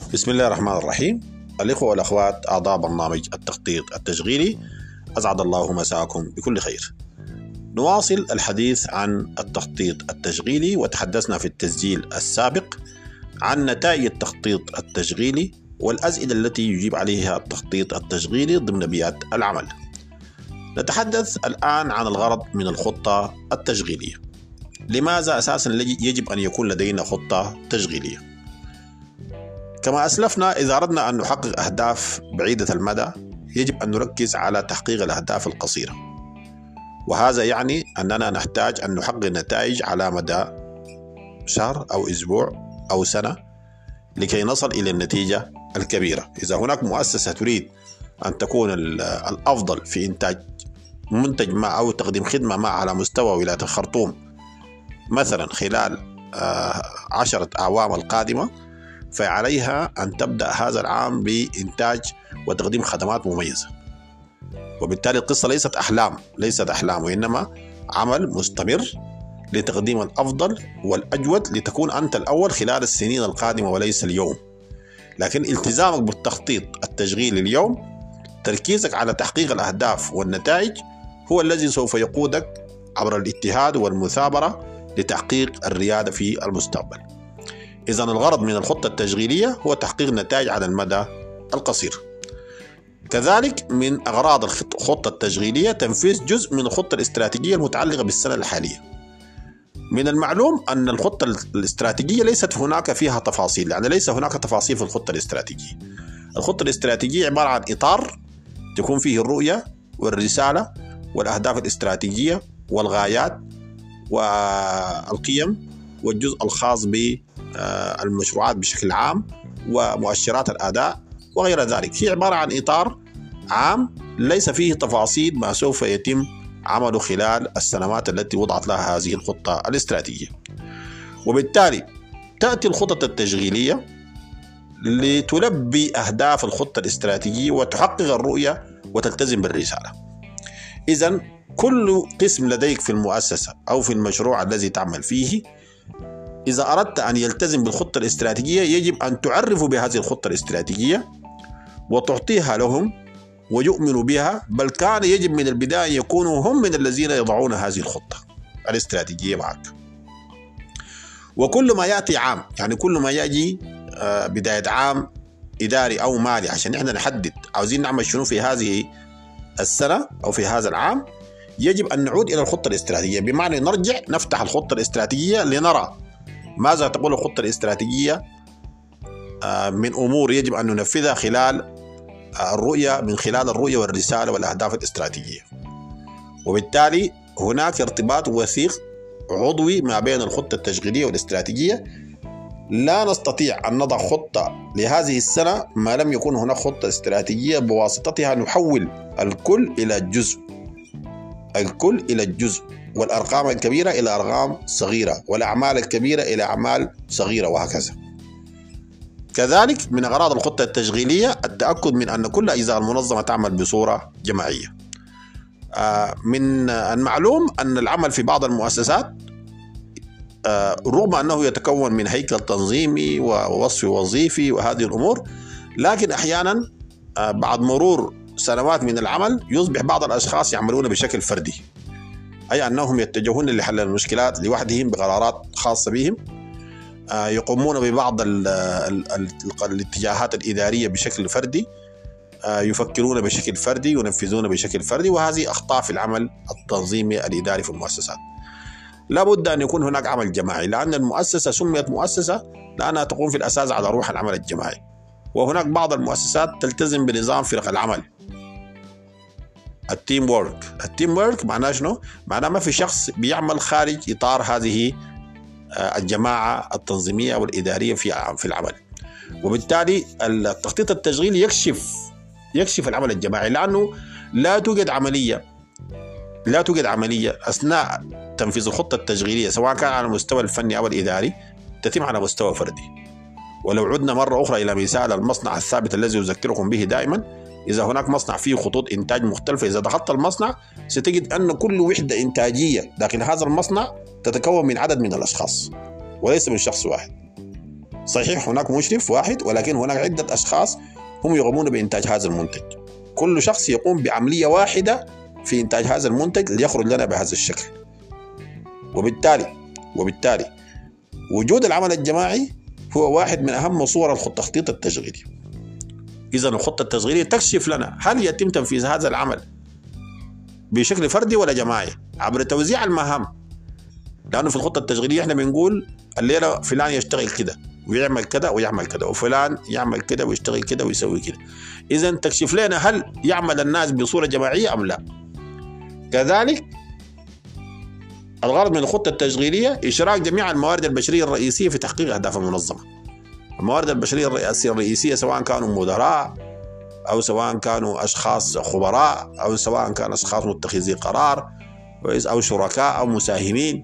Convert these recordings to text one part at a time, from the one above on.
بسم الله الرحمن الرحيم. الإخوة والأخوات أعضاء برنامج التخطيط التشغيلي، أسعد الله مساءكم بكل خير. نواصل الحديث عن التخطيط التشغيلي، وتحدثنا في التسجيل السابق عن نتائج التخطيط التشغيلي والأسئلة التي يجيب عليها التخطيط التشغيلي ضمن بيئة العمل. نتحدث الآن عن الغرض من الخطة التشغيلية. لماذا أساسا يجب أن يكون لدينا خطة تشغيلية؟ كما أسلفنا، إذا أردنا أن نحقق أهداف بعيدة المدى يجب أن نركز على تحقيق الأهداف القصيرة، وهذا يعني أننا نحتاج أن نحقق نتائج على مدى شهر أو أسبوع أو سنة لكي نصل إلى النتيجة الكبيرة. إذا هناك مؤسسة تريد أن تكون الأفضل في إنتاج منتج ما أو تقديم خدمة ما على مستوى ولاية الخرطوم مثلا خلال 10 أعوام القادمة، فعليها أن تبدأ هذا العام بإنتاج وتقديم خدمات مميزة. وبالتالي القصة ليست أحلام، وإنما عمل مستمر لتقديم الأفضل والأجود لتكون أنت الأول خلال السنين القادمة وليس اليوم. لكن التزامك بالتخطيط التشغيلي اليوم، تركيزك على تحقيق الأهداف والنتائج، هو الذي سوف يقودك عبر الاجتهاد والمثابرة لتحقيق الريادة في المستقبل. إذن الغرض من الخطة التشغيلية هو تحقيق نتائج على المدى القصير. كذلك من أغراض الخطة التشغيلية تنفيذ جزء من الخطة الاستراتيجية المتعلقة بالسنة الحالية. من المعلوم أن الخطة الاستراتيجية ليست هناك فيها تفاصيل، يعني ليس هناك تفاصيل في الخطة الاستراتيجية. الخطة الاستراتيجية عبارة عن إطار تكون فيه الرؤية والرسالة والأهداف الاستراتيجية والغايات والقيم والجزء الخاص بالمشروعات بشكل عام ومؤشرات الأداء وغير ذلك. هي عبارة عن إطار عام ليس فيه تفاصيل ما سوف يتم عمله خلال السنوات التي وضعت لها هذه الخطة الاستراتيجية. وبالتالي تأتي الخطط التشغيلية لتلبي أهداف الخطة الاستراتيجية وتحقق الرؤية وتلتزم بالرسالة. إذن كل قسم لديك في المؤسسة أو في المشروع الذي تعمل فيه، إذا أردت أن يلتزم بالخطة الاستراتيجية يجب أن تعرفوا بهذه الخطة الاستراتيجية وتعطيها لهم ويؤمنوا بها، بل كان يجب من البداية يكونوا هم من الذين يضعون هذه الخطة الاستراتيجية معك. وكل ما يأتي عام، يعني كل ما يجي بداية عام إداري أو مالي عشان إحنا نحدد عاوزين نعمل شنو في هذه السنة أو في هذا العام، يجب أن نعود إلى الخطة الاستراتيجية، بمعنى نرجع نفتح الخطة الاستراتيجية لنرى ماذا تقول الخطة الاستراتيجية من أمور يجب أن ننفذها خلال الرؤية، من خلال الرؤية والرسالة والأهداف الاستراتيجية. وبالتالي هناك ارتباط وثيق عضوي ما بين الخطة التشغيلية والاستراتيجية. لا نستطيع أن نضع خطة لهذه السنة ما لم يكن هناك خطة استراتيجية بواسطتها نحول الكل إلى الجزء، والأرقام الكبيرة إلى أرقام صغيرة، والأعمال الكبيرة إلى أعمال صغيرة، وهكذا. كذلك من أغراض الخطة التشغيلية التأكد من أن كل أجزاء المنظمة تعمل بصورة جماعية. من المعلوم أن العمل في بعض المؤسسات رغم أنه يتكون من هيكل تنظيمي ووصف وظيفي وهذه الأمور، لكن أحيانا بعد مرور سنوات من العمل يصبح بعض الأشخاص يعملون بشكل فردي، أي أنهم يتجهون لحل المشكلات لوحدهم بقرارات خاصة بهم، يقومون ببعض الاتجاهات الإدارية بشكل فردي، يفكرون بشكل فردي، ينفذون بشكل فردي، وهذه أخطاء في العمل التنظيمي الإداري في المؤسسات. لا بد أن يكون هناك عمل جماعي، لأن المؤسسة سميت مؤسسة لأنها تقوم في الأساس على روح العمل الجماعي. وهناك بعض المؤسسات تلتزم بنظام فرق العمل، التيم وورك معناه شنو؟ معناه ما في شخص بيعمل خارج إطار هذه الجماعة التنظيمية والإدارية في العمل. وبالتالي التخطيط التشغيلي يكشف العمل الجماعي، لأنه لا توجد عملية أثناء تنفيذ الخطة التشغيلية سواء كان على المستوى الفني أو الإداري تتم على مستوى فردي. ولو عدنا مرة أخرى إلى مثال المصنع الثابت الذي أذكركم به دائما، إذا هناك مصنع فيه خطوط إنتاج مختلفة، إذا دخلت المصنع ستجد أن كل وحدة إنتاجية داخل هذا المصنع تتكون من عدد من الأشخاص وليس من شخص واحد. صحيح هناك مشرف واحد، ولكن هناك عدة أشخاص هم يقومون بإنتاج هذا المنتج. كل شخص يقوم بعملية واحدة في إنتاج هذا المنتج ليخرج لنا بهذا الشكل. وبالتالي وجود العمل الجماعي هو واحد من أهم صور التخطيط التشغيلي. إذن الخطة التشغيلية تكشف لنا هل يتم تنفيذ هذا العمل بشكل فردي ولا جماعي عبر توزيع المهام. لأنه في الخطة التشغيلية احنا بنقول الليلة فلان يشتغل كده ويعمل كده ويعمل كده، وفلان يعمل كده ويشتغل كده ويسوي كده. إذن تكشف لنا هل يعمل الناس بصورة جماعية أم لا. كذلك الغرض من الخطة التشغيلية إشراك جميع الموارد البشرية الرئيسية في تحقيق أهداف المنظمة. الموارد البشرية الرئيسية سواء كانوا مدراء أو سواء كانوا أشخاص خبراء أو سواء كانوا أشخاص متخذي قرار أو شركاء أو مساهمين،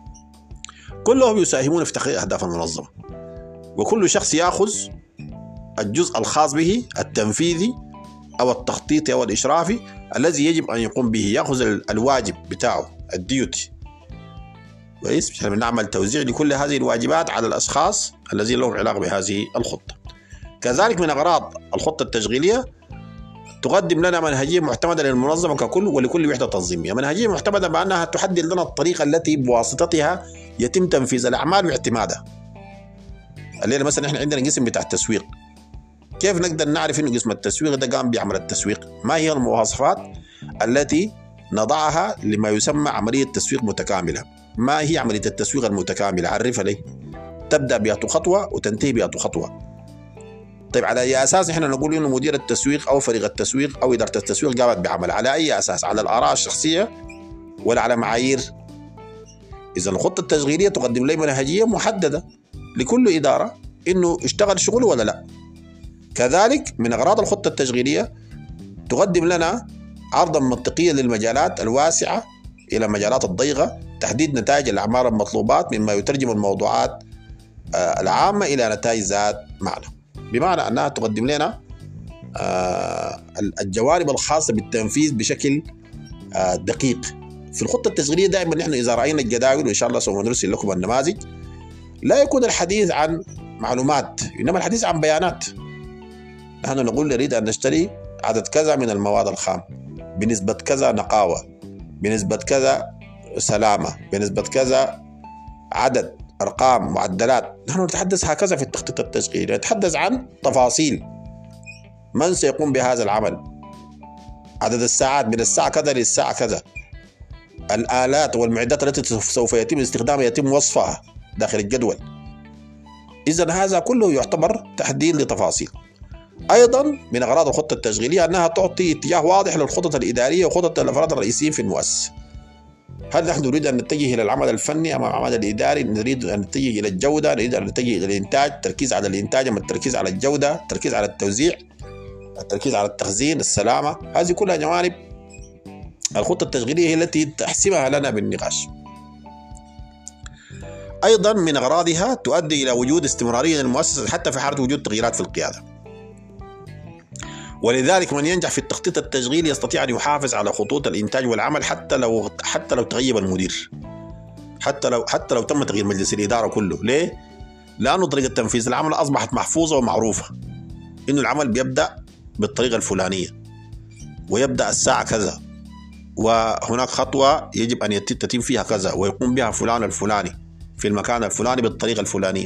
كلهم يساهمون في تحقيق أهداف المنظمة، وكل شخص يأخذ الجزء الخاص به التنفيذي أو التخطيطي أو الإشرافي الذي يجب أن يقوم به، يأخذ الواجب بتاعه الديوتي. كويس، احنا بنعمل توزيع لكل هذه الواجبات على الأشخاص الذين لهم علاقة بهذه الخطة. كذلك من أغراض الخطة التشغيلية تقدم لنا منهجية معتمدة للمنظمة ككل ولكل وحدة تنظيمية. منهجية معتمدة بأنها تحدد لنا الطريقة التي بواسطتها يتم تنفيذ الأعمال واعتمادها. الليلة مثلا احنا عندنا قسم بتاع التسويق، كيف نقدر نعرف انه قسم التسويق ده قام بعمل التسويق؟ ما هي المواصفات التي نضعها لما يسمى عملية تسويق متكاملة؟ ما هي عملية التسويق المتكاملة؟ عرفها لي. تبدأ بها خطوة وتنتهي بها خطوة. طيب على أي أساس إحنا نقول إنه مدير التسويق أو فريق التسويق أو إدارة التسويق قامت بعمل؟ على أي أساس؟ على الآراء الشخصية ولا على معايير؟ إذا الخطة التشغيلية تقدم لي منهجية محددة لكل إدارة إنه اشتغل شغله ولا لا. كذلك من أغراض الخطة التشغيلية تقدم لنا عرضا منطقيا للمجالات الواسعة إلى المجالات الضيقة، تحديد نتائج الأعمال المطلوبات مما يترجم الموضوعات العامة إلى نتائج ذات معنى، بمعنى أنها تقدم لنا الجوانب الخاصة بالتنفيذ بشكل دقيق. في الخطة التشغيلية دائما نحن إذا رأينا الجداول، وإن شاء الله سوف نرسل لكم النماذج، لا يكون الحديث عن معلومات إنما الحديث عن بيانات. نحن نقول نريد أن نشتري عدد كذا من المواد الخام بنسبة كذا نقاوة، بنسبة كذا سلامة، بنسبة كذا عدد، أرقام، معدلات. نحن نتحدث هكذا في التخطيط التشغيلي، نتحدث عن تفاصيل من سيقوم بهذا العمل، عدد الساعات من الساعة كذا للساعة كذا، الآلات والمعدات التي سوف يتم استخدامها يتم وصفها داخل الجدول. إذن هذا كله يعتبر تحديد لتفاصيل. أيضا من أغراض الخطة التشغيلية أنها تعطي اتجاه واضح للخطط الإدارية وخطط الأفراد الرئيسيين في المؤسسة. هل نحن نريد أن نتجه إلى العمل الفني أم العمل الإداري؟ نريد أن نتجه إلى الجودة، نريد أن نتجه إلى الإنتاج، التركيز على الإنتاج أم التركيز على الجودة، التركيز على التوزيع، التركيز على التخزين، السلامة. هذه كلها جوانب الخطة التشغيلية هي التي تحسمها لنا بالنقاش. أيضا من أغراضها تؤدي إلى وجود استمرارية للمؤسسة حتى في حالة وجود تغييرات في القيادة. ولذلك من ينجح في التخطيط التشغيلي يستطيع أن يحافظ على خطوط الإنتاج والعمل حتى لو تغيب المدير، حتى لو تم تغيير مجلس الإدارة كله. ليه؟ لأنه طريقة تنفيذ العمل أصبحت محفوظة ومعروفة، إنه العمل بيبدأ بالطريقة الفلانية ويبدأ الساعة كذا، وهناك خطوة يجب أن تتم فيها كذا ويقوم بها فلان الفلاني في المكان الفلاني بالطريقة الفلانية.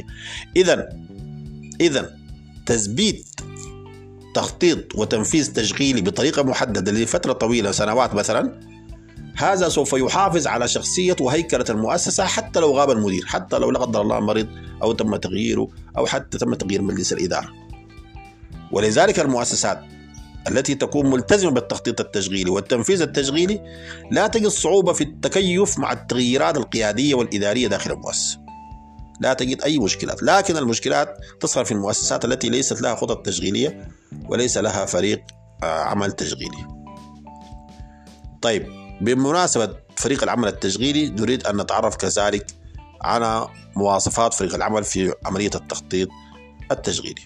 إذن تثبيت تخطيط وتنفيذ تشغيلي بطريقة محددة لفترة طويلة سنوات مثلا، هذا سوف يحافظ على شخصية وهيكلة المؤسسة حتى لو غاب المدير، حتى لو لا قدر الله مرض أو تم تغييره أو حتى تم تغيير مجلس الإدارة. ولذلك المؤسسات التي تكون ملتزمة بالتخطيط التشغيلي والتنفيذ التشغيلي لا تجد صعوبة في التكيف مع التغييرات القيادية والإدارية داخل المؤسسة، لا تجد أي مشكلات. لكن المشكلات تصل في المؤسسات التي ليست لها خطط تشغيلية وليس لها فريق عمل تشغيلي. طيب، بمناسبة فريق العمل التشغيلي نريد أن نتعرف كذلك على مواصفات فريق العمل في عملية التخطيط التشغيلي.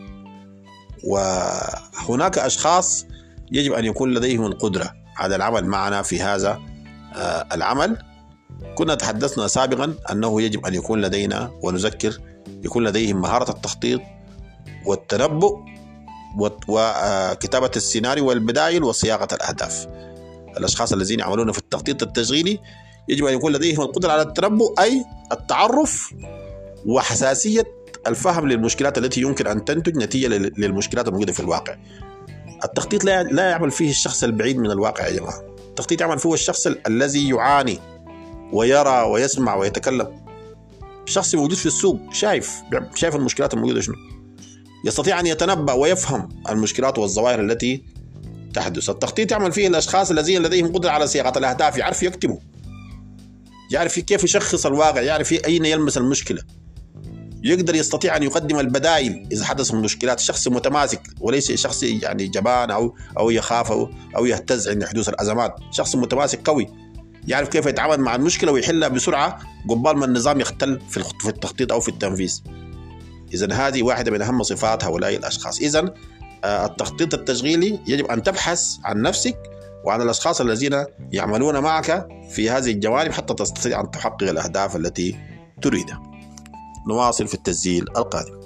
وهناك أشخاص يجب أن يكون لديهم القدرة على العمل معنا في هذا العمل. كنا تحدثنا سابقا أنه يجب أن يكون لدينا، ونذكر يكون لديهم مهارة التخطيط والتنبؤ وكتابة السيناريو والبدائل وصياغة الأهداف. الأشخاص الذين يعملون في التخطيط التشغيلي يجب أن يكون لديهم القدرة على التنبؤ، أي التعرف وحساسية الفهم للمشكلات التي يمكن أن تنتج نتيجة للمشكلات الموجودة في الواقع. التخطيط لا يعمل فيه الشخص البعيد من الواقع يا جماعة. التخطيط يعمل فيه الشخص الذي يعاني ويرى ويسمع ويتكلم، شخص موجود في السوق، شايف المشكلات الموجودة شنو، يستطيع أن يتنبأ ويفهم المشكلات والظواهر التي تحدث. التخطيط يعمل فيه الأشخاص الذين لديهم قدرة على صياغة الأهداف، يعرف يكتبوا، يعرف كيف يشخص الواقع، يعرف أين يلمس المشكلة، يقدر يستطيع أن يقدم البدائل إذا حدث مشكلات. شخص متماسك وليس شخص يعني جبان أو يخاف أو يهتز عند حدوث الأزمات. شخص متماسك قوي يعرف كيف يتعامل مع المشكلة ويحلها بسرعة قبل ما النظام يختل في التخطيط أو في التنفيذ. إذن هذه واحدة من أهم صفات هؤلاء الأشخاص. إذن التخطيط التشغيلي يجب أن تبحث عن نفسك وعن الأشخاص الذين يعملون معك في هذه الجوانب حتى تستطيع أن تحقق الأهداف التي تريدها. نواصل في التسجيل القادم.